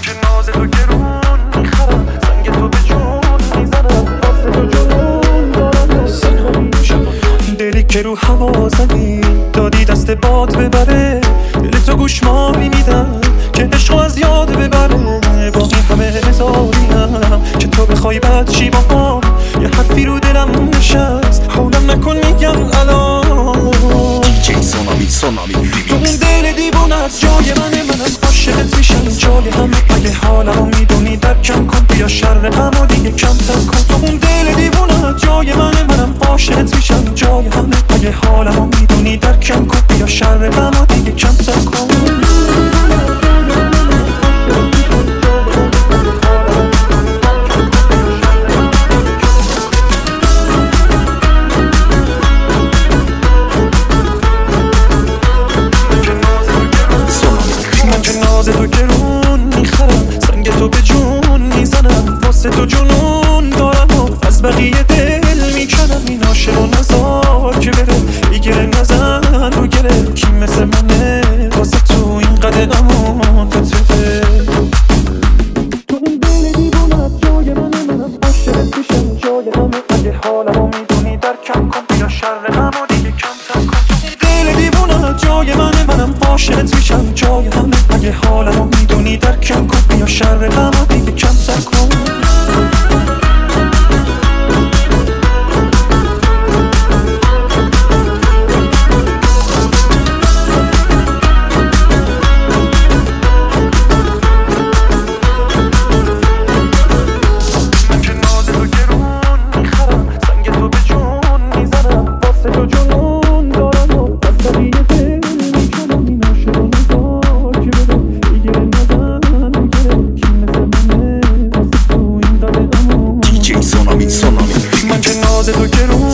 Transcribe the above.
من که ناز تو گرون میخرم، سنگ تو به جون میزنم، واسه تو جنون دارم. دلی که رو هوا زدی دادی دست باد ببره، دل تو گوشمالی میدم که عشقو از یاد ببره. با این همه هزاریم که تو بخوای بد چی باهام، یه حرفی رو دلم نشست حولم نکن میگم الان. دیجی سونامی تو اون دل دیوونت جای منم عاشقت میشم جای همه. اگه حالمو میدونی درکم کن، بیا شر غمو دیگه کمتر کن. تو اون دل دیوونت جای منم عاشقت میشم جای همه. اگه حالمو میدونی درکم کن، بیا شر غمو دیگه کمتر کن. ناز تو گرون میخرم، سنگ تو به جون میزنم، واسه تو جنون دارم و از بقیه دل میکنم. این عاشق و نزار که بره، دیگه نزن رو گره. کی مثل منه واسه تو اینقدر امان بتره. تو این دل دیوونت جای منم عاشقت میشم جای همه. اگه حالمو میدونی درکم کن، بیا شر غمو دیگه کمتر کن. تو این دل دیوونت جای منم عاشقت میشم جای همه. اگه حالمو میدونی درکم کن، بیا شر غمو دیگه کمتر کن. من که ناز تو گرون میخرم، سنگ تو به جون میزنم، واسه تو جنون دارم و از بقیه دل میکنم. این عاشق و نزار که بره، دیگه نزن رو گره. کی مثل منه واسه تو اینقدر امان. دیجی سونامی من که ناز تو گرون